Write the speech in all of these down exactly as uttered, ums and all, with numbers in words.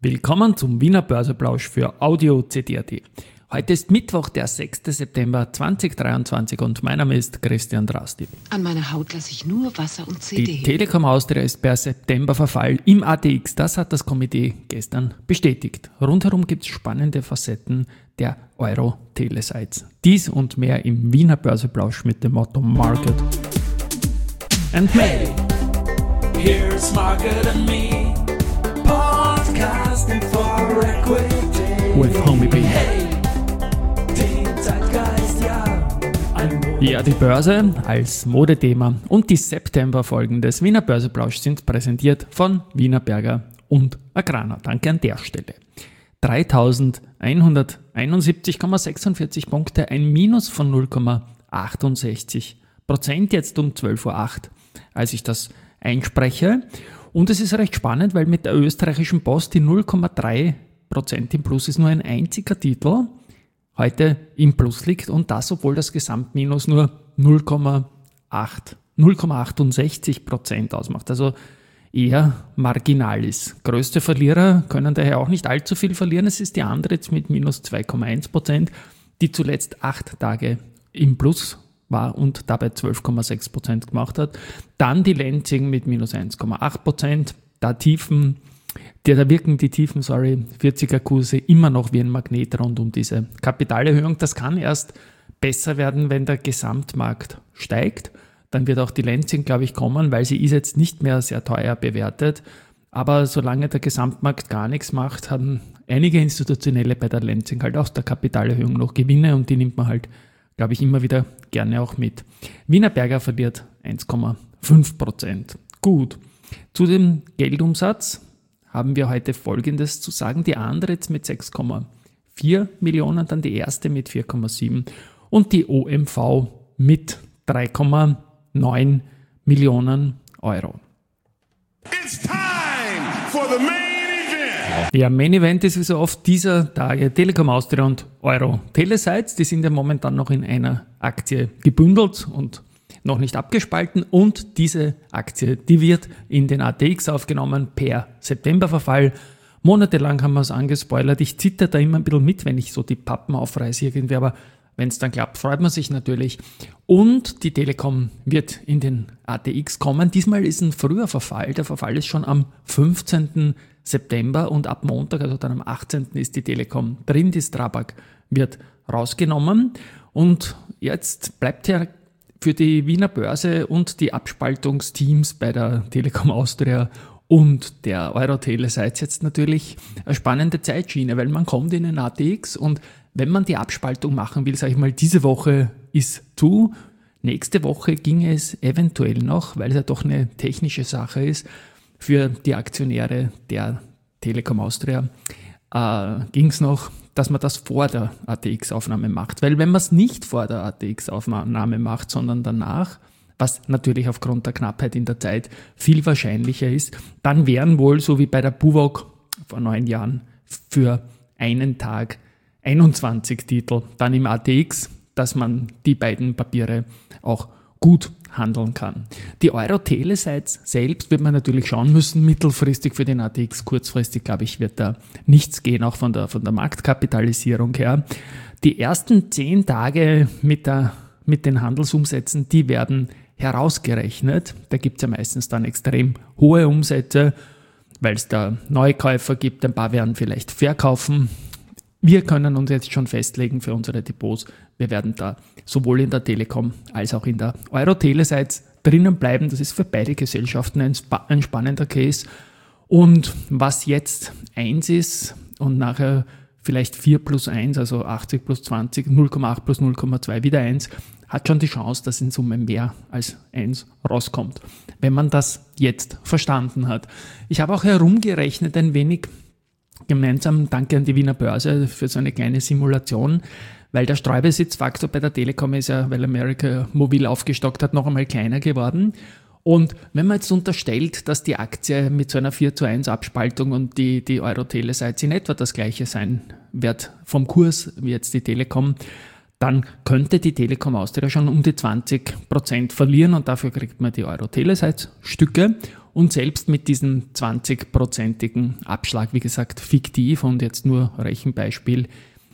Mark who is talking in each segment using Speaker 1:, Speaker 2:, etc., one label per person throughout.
Speaker 1: Willkommen zum Wiener Börseplausch für Audio C D A T. Heute ist Mittwoch, der sechster September zweitausenddreiundzwanzig und mein Name ist Christian Drasti.
Speaker 2: An meiner Haut lasse ich nur Wasser und C D.
Speaker 1: Die Telekom Austria ist per Septemberverfall im A T X. Das hat das Komitee gestern bestätigt. Rundherum gibt es spannende Facetten der Euro-Telesites. Dies und mehr im Wiener Börseplausch mit dem Motto Market and Me.
Speaker 3: Here's Market and Me. Podcasting for Equity.
Speaker 1: With Homie B.
Speaker 3: Hey, den Zeitgeist, ja.
Speaker 1: Ja, die Börse als Modethema und die September-Folgen des Wiener Börseplausch sind präsentiert von Wienerberger und Agrana. Danke an der Stelle. dreitausendeinhunderteinundsiebzig Komma sechsundvierzig Punkte, ein Minus von null Komma achtundsechzig Prozent, jetzt um zwölf Uhr acht, als ich das einspreche. Und es ist recht spannend, weil mit der österreichischen Post die null Komma drei Prozent im Plus ist, nur ein einziger Titel heute im Plus liegt und das, obwohl das Gesamtminus nur null Komma achtundsechzig Prozent ausmacht. Also eher marginal ist. Größte Verlierer können daher auch nicht allzu viel verlieren. Es ist die Andritz mit minus zwei Komma eins Prozent, die zuletzt acht Tage im Plus war und dabei zwölf Komma sechs Prozent gemacht hat. Dann die Lenzing mit minus eins Komma acht Prozent. Da Tiefen, der, da wirken die Tiefen, sorry, vierziger Kurse immer noch wie ein Magnet rund um diese Kapitalerhöhung. Das kann erst besser werden, wenn der Gesamtmarkt steigt. Dann wird auch die Lenzing, glaube ich, kommen, weil sie ist jetzt nicht mehr sehr teuer bewertet. Aber solange der Gesamtmarkt gar nichts macht, haben einige Institutionelle bei der Lenzing halt aus der Kapitalerhöhung noch Gewinne und die nimmt man halt, glaube ich, immer wieder gerne auch mit. Wienerberger verliert eins Komma fünf Prozent. Gut, zu dem Geldumsatz haben wir heute Folgendes zu sagen. Die Andritz mit sechs Komma vier Millionen, dann die erste mit vier Komma sieben und die O M V mit drei Komma neun Millionen Euro.
Speaker 3: It's time for the main event.
Speaker 1: Ja, Main Event ist wie so oft dieser Tage Telekom Austria und Euro Telesites. Die sind ja momentan noch in einer Aktie gebündelt und noch nicht abgespalten. Und diese Aktie, die wird in den A T X aufgenommen per Septemberverfall. Monatelang haben wir es angespoilert. Ich zitter da immer ein bisschen mit, wenn ich so die Pappen aufreiße irgendwie, aber wenn es dann klappt, freut man sich natürlich. Und die Telekom wird in den A T X kommen. Diesmal ist ein früher Verfall. Der Verfall ist schon am fünfzehnten September und ab Montag, also dann am achtzehnten ist die Telekom drin. Die Strabag wird rausgenommen. Und jetzt bleibt ja für die Wiener Börse und die Abspaltungsteams bei der Telekom Austria und der Euro Telesites jetzt natürlich eine spannende Zeitschiene, weil man kommt in den A T X und wenn man die Abspaltung machen will, sage ich mal, diese Woche ist zu. Nächste Woche ging es eventuell noch, weil es ja doch eine technische Sache ist, für die Aktionäre der Telekom Austria äh, ging es noch, dass man das vor der A T X-Aufnahme macht. Weil wenn man es nicht vor der A T X-Aufnahme macht, sondern danach, was natürlich aufgrund der Knappheit in der Zeit viel wahrscheinlicher ist, dann wären wohl, so wie bei der BUWOG vor neun Jahren, für einen Tag einundzwanzig Titel dann im A T X, dass man die beiden Papiere auch gut handeln kann. Die Euro Telesites selbst wird man natürlich schauen müssen, mittelfristig für den A T X, kurzfristig, glaube ich, wird da nichts gehen, auch von der, von der Marktkapitalisierung her. Die ersten zehn Tage mit, der, mit den Handelsumsätzen, die werden herausgerechnet. Da gibt es ja meistens dann extrem hohe Umsätze, weil es da Neukäufer gibt, ein paar werden vielleicht verkaufen. Wir können uns jetzt schon festlegen für unsere Depots. Wir werden da sowohl in der Telekom als auch in der Euro Telesites drinnen bleiben. Das ist für beide Gesellschaften ein, spa- ein spannender Case. Und was jetzt eins ist und nachher vielleicht vier plus eins, also achtzig plus zwanzig, null Komma acht plus null Komma zwei wieder eins, hat schon die Chance, dass in Summe mehr als eins rauskommt, wenn man das jetzt verstanden hat. Ich habe auch herumgerechnet ein wenig, gemeinsam danke an die Wiener Börse für so eine kleine Simulation, weil der Streubesitzfaktor bei der Telekom ist ja, weil America Mobil aufgestockt hat, noch einmal kleiner geworden. Und wenn man jetzt unterstellt, dass die Aktie mit so einer vier zu eins Abspaltung und die, die Euro Telesites in etwa das gleiche sein wird vom Kurs wie jetzt die Telekom, dann könnte die Telekom Austria schon um die zwanzig Prozent verlieren und dafür kriegt man die Euro Telesites Stücke. Und selbst mit diesem zwanzig-prozentigen Abschlag, wie gesagt, fiktiv und jetzt nur Rechenbeispiel,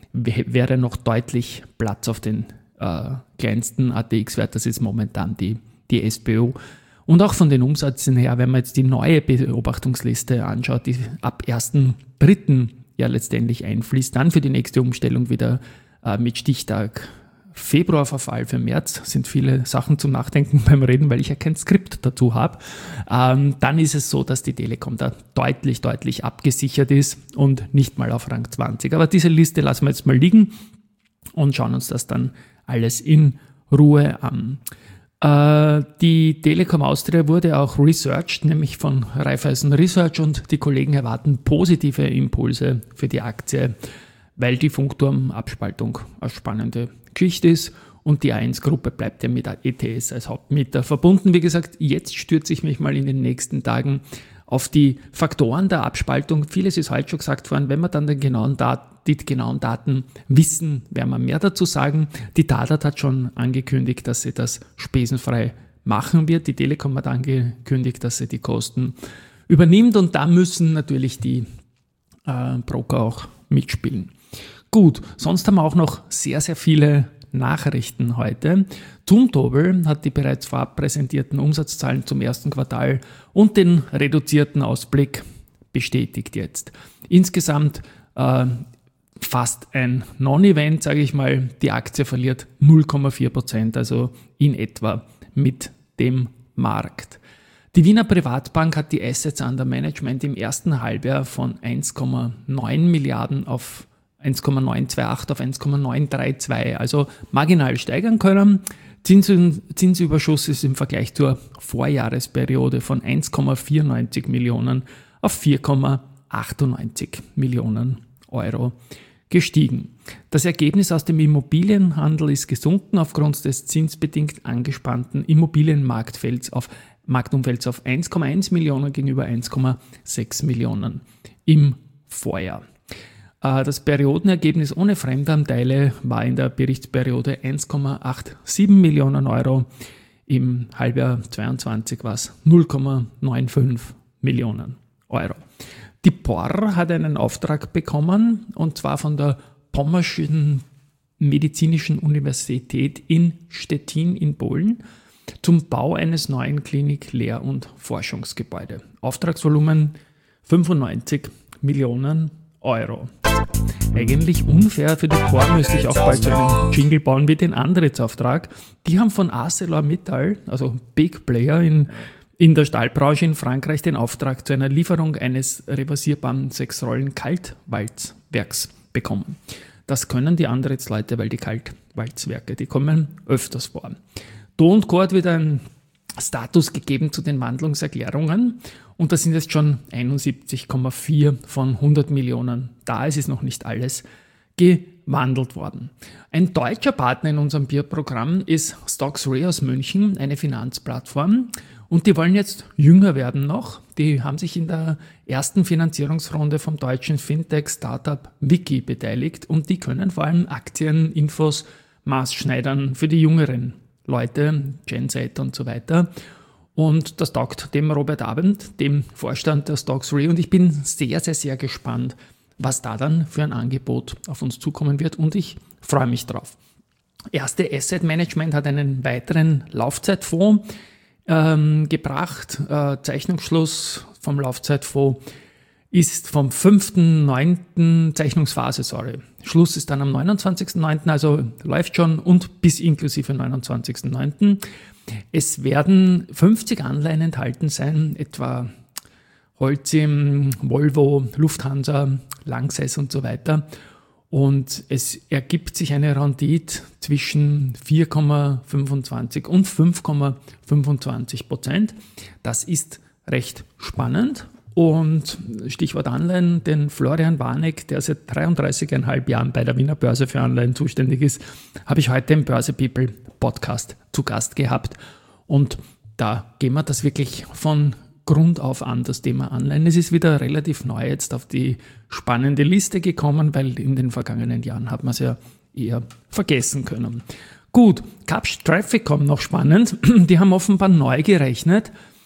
Speaker 1: wäre noch deutlich Platz auf den äh, kleinsten A T X-Wert. Das ist momentan die, die S B O. Und auch von den Umsätzen her, wenn man jetzt die neue Beobachtungsliste anschaut, die ab ersten dritten ja letztendlich einfließt, dann für die nächste Umstellung wieder äh, mit Stichtag Februarverfall für März, sind viele Sachen zum Nachdenken beim Reden, weil ich ja kein Skript dazu habe, ähm, dann ist es so, dass die Telekom da deutlich, deutlich abgesichert ist und nicht mal auf Rang zwanzig. Aber diese Liste lassen wir jetzt mal liegen und schauen uns das dann alles in Ruhe an. Äh, die Telekom Austria wurde auch researched, nämlich von Raiffeisen Research, und die Kollegen erwarten positive Impulse für die Aktie, weil die Funkturm-Abspaltung eine spannende Geschichte ist und die A eins Gruppe bleibt ja mit E T S als Hauptmieter verbunden. Wie gesagt, jetzt stürze ich mich mal in den nächsten Tagen auf die Faktoren der Abspaltung. Vieles ist heute schon gesagt worden. Wenn wir dann den genauen Dat- die genauen Daten wissen, werden wir mehr dazu sagen. Die Tadat hat schon angekündigt, dass sie das spesenfrei machen wird. Die Telekom hat angekündigt, dass sie die Kosten übernimmt, und da müssen natürlich die äh, Broker auch mitspielen. Gut, sonst haben wir auch noch sehr, sehr viele Nachrichten heute. Zumtobel hat die bereits vorab präsentierten Umsatzzahlen zum ersten Quartal und den reduzierten Ausblick bestätigt jetzt. Insgesamt äh, fast ein Non-Event, sage ich mal. Die Aktie verliert null Komma vier Prozent, also in etwa mit dem Markt. Die Wiener Privatbank hat die Assets under Management im ersten Halbjahr von eins Komma neun Milliarden auf eins Komma neun zwei acht auf eins Komma neun drei zwei, also marginal steigern können. Zins- Zinsüberschuss ist im Vergleich zur Vorjahresperiode von eins Komma vierundneunzig Millionen auf vier Komma achtundneunzig Millionen Euro gestiegen. Das Ergebnis aus dem Immobilienhandel ist gesunken aufgrund des zinsbedingt angespannten Immobilienmarktfelds auf Marktumfelds auf eins Komma eins Millionen gegenüber eins Komma sechs Millionen im Vorjahr. Das Periodenergebnis ohne Fremdanteile war in der Berichtsperiode eins Komma siebenundachtzig Millionen Euro. Im Halbjahr zweiundzwanzig war es null Komma fünfundneunzig Millionen Euro. Die P O R hat einen Auftrag bekommen, und zwar von der Pommerschen Medizinischen Universität in Stettin in Polen zum Bau eines neuen Klinik-, Lehr- und Forschungsgebäudes. Auftragsvolumen fünfundneunzig Millionen Euro. Eigentlich unfair für die P O R, müsste ich auch bald so einen Jingle bauen wie den Andritz-Auftrag. Die haben von ArcelorMittal, also Big Player in, in der Stahlbranche in Frankreich, den Auftrag zu einer Lieferung eines reversierbaren Sechs-Rollen-Kaltwalzwerks bekommen. Das können die Andritz-Leute, weil die Kaltwalzwerke, die kommen öfters vor. Do und Co hat wieder einen Status gegeben zu den Wandlungserklärungen, und das sind jetzt schon einundsiebzig Komma vier von hundert Millionen da. Es ist noch nicht alles gewandelt worden. Ein deutscher Partner in unserem Peer-Programm ist Stocks Re aus München, eine Finanzplattform, und die wollen jetzt jünger werden noch. Die haben sich in der ersten Finanzierungsrunde vom deutschen Fintech-Startup Wiki beteiligt, und die können vor allem Aktien, Infos maßschneidern für die jüngeren Leute, Gen Z und so weiter. Und das taugt dem Robert Abend, dem Vorstand der Stocks Re, und ich bin sehr, sehr, sehr gespannt, was da dann für ein Angebot auf uns zukommen wird, und ich freue mich drauf. Erste Asset Management hat einen weiteren Laufzeitfonds ähm, gebracht. Äh, Zeichnungsschluss vom Laufzeitfonds ist vom fünften neunten Zeichnungsphase, sorry. Schluss ist dann am neunundzwanzigsten neunten, also läuft schon, und bis inklusive neunundzwanzigsten neunten Es werden fünfzig Anleihen enthalten sein, etwa Holcim, Volvo, Lufthansa, Lanxess und so weiter. Und es ergibt sich eine Rendite zwischen vier Komma fünfundzwanzig und fünf Komma fünfundzwanzig Prozent. Das ist recht spannend. Und Stichwort Anleihen, den Florian Warneck, der seit dreiunddreißig Komma fünf Jahren bei der Wiener Börse für Anleihen zuständig ist, habe ich heute im Börse People Podcast zu Gast gehabt. Und da gehen wir das wirklich von Grund auf an, das Thema Anleihen. Es ist wieder relativ neu jetzt auf die spannende Liste gekommen, weil in den vergangenen Jahren hat man es ja eher vergessen können. Gut, Capsch Trafficom noch spannend. Die haben offenbar neu gerechnet,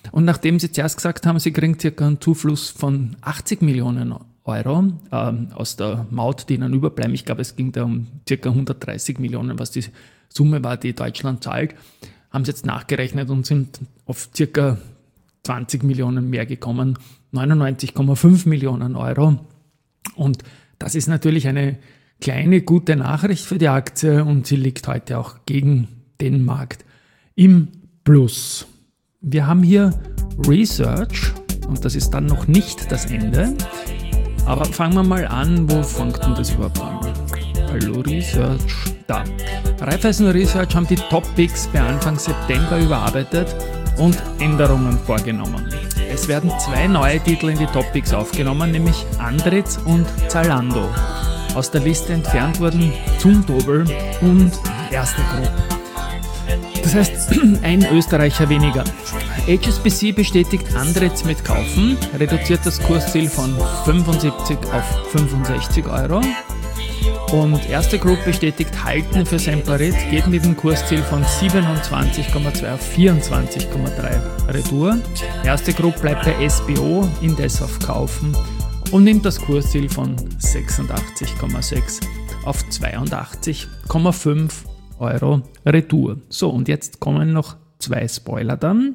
Speaker 1: Und nachdem sie zuerst gesagt haben, sie kriegen circa einen Zufluss von achtzig Millionen Euro ähm, aus der Maut, die ihnen überbleiben, ich glaube, es ging da um circa hundertdreißig Millionen, was die Summe war, die Deutschland zahlt, haben sie jetzt nachgerechnet und sind auf circa zwanzig Millionen mehr gekommen, neunundneunzig Komma fünf Millionen Euro. Und das ist natürlich eine kleine, gute Nachricht für die Aktie und sie liegt heute auch gegen den Markt im Plus. Wir haben hier Research und das ist dann noch nicht das Ende. Aber fangen wir mal an, wo fängt denn das überhaupt an? Hallo Research, da. Raiffeisen Research haben die Top-Picks bei Anfang September überarbeitet und Änderungen vorgenommen. Es werden zwei neue Titel in die Top-Picks aufgenommen, nämlich Andritz und Zalando. Aus der Liste entfernt wurden Zumtobel und Erste Group. Das heißt, ein Österreicher weniger. H S B C bestätigt Andritz mit Kaufen, reduziert das Kursziel von fünfundsiebzig auf fünfundsechzig Euro. Und Erste Group bestätigt Halten für Semperit, geht mit dem Kursziel von siebenundzwanzig Komma zwei auf vierundzwanzig Komma drei Retour. Erste Group bleibt bei S B O, indes auf Kaufen und nimmt das Kursziel von sechsundachtzig Komma sechs auf zweiundachtzig Komma fünf Euro Retour. So, und jetzt kommen noch zwei Spoiler dann.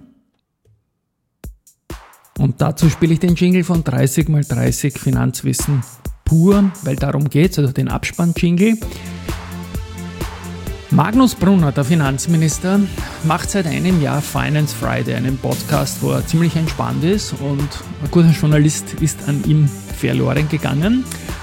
Speaker 1: Und dazu spiele ich den Jingle von dreißig mal dreißig Finanzwissen pur, weil darum geht es, also den Abspann-Jingle. Magnus Brunner, der Finanzminister, macht seit einem Jahr Finance Friday, einen Podcast, wo er ziemlich entspannt ist und ein guter Journalist ist an ihm verloren gegangen.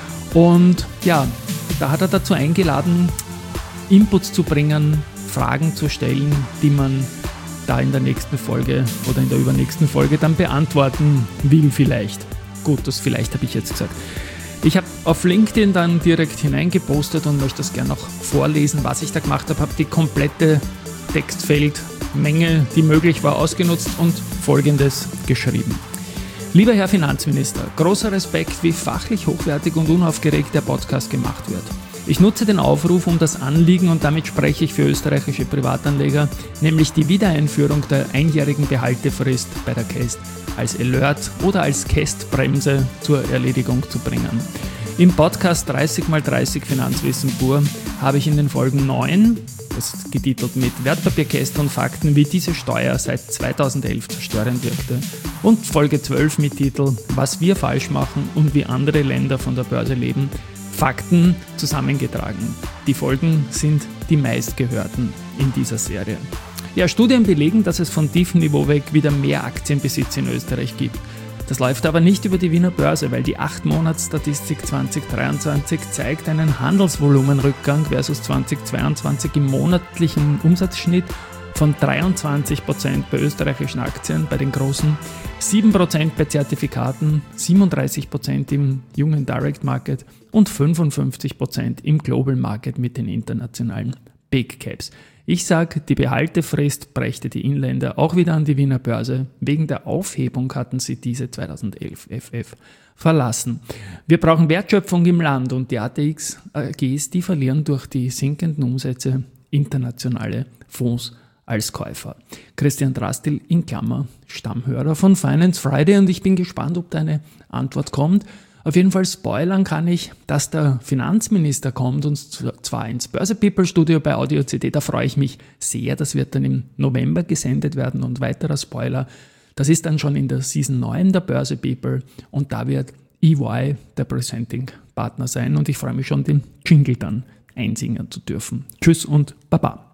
Speaker 1: Und ja, da hat er dazu eingeladen, Inputs zu bringen, Fragen zu stellen, die man da in der nächsten Folge oder in der übernächsten Folge dann beantworten will vielleicht. Gut, das vielleicht habe ich jetzt gesagt. Ich habe auf LinkedIn dann direkt hineingepostet und möchte das gerne noch vorlesen, was ich da gemacht habe. Habe die komplette Textfeldmenge, die möglich war, ausgenutzt und Folgendes geschrieben. Lieber Herr Finanzminister, großer Respekt, wie fachlich hochwertig und unaufgeregt der Podcast gemacht wird. Ich nutze den Aufruf, um das Anliegen, und damit spreche ich für österreichische Privatanleger, nämlich die Wiedereinführung der einjährigen Behaltefrist bei der K E S T als Alert oder als K E S T-Bremse zur Erledigung zu bringen. Im Podcast dreißig mal dreißig Finanzwissen pur habe ich in den Folgen neun, das ist getitelt mit Wertpapierkästen und Fakten, wie diese Steuer seit zweitausendelf zerstörend wirkte, und Folge zwölf mit Titel Was wir falsch machen und wie andere Länder von der Börse leben, Fakten zusammengetragen. Die Folgen sind die meistgehörten in dieser Serie. Ja, Studien belegen, dass es von tiefem Niveau weg wieder mehr Aktienbesitz in Österreich gibt. Das läuft aber nicht über die Wiener Börse, weil die acht Monats Statistik zwanzig dreiundzwanzig zeigt einen Handelsvolumenrückgang versus zwanzig zweiundzwanzig im monatlichen Umsatzschnitt von dreiundzwanzig Prozent bei österreichischen Aktien, bei den großen, sieben Prozent bei Zertifikaten, siebenunddreißig Prozent im jungen Direct Market und fünfundfünfzig Prozent im Global Market mit den internationalen Big Caps. Ich sage, die Behaltefrist brächte die Inländer auch wieder an die Wiener Börse. Wegen der Aufhebung hatten sie diese zweitausendelf F F verlassen. Wir brauchen Wertschöpfung im Land und die A T X A Gs, die verlieren durch die sinkenden Umsätze internationale Fonds als Käufer. Christian Drastil in Klammer, Stammhörer von Finance Friday, und ich bin gespannt, ob da eine Antwort kommt. Auf jeden Fall spoilern kann ich, dass der Finanzminister kommt, und zwar ins Börse People Studio bei Audio C D. Da freue ich mich sehr. Das wird dann im November gesendet werden. Und weiterer Spoiler, das ist dann schon in der Season neun der Börse People, und da wird E Y der Presenting Partner sein, und ich freue mich schon, den Jingle dann einsingen zu dürfen. Tschüss und Baba.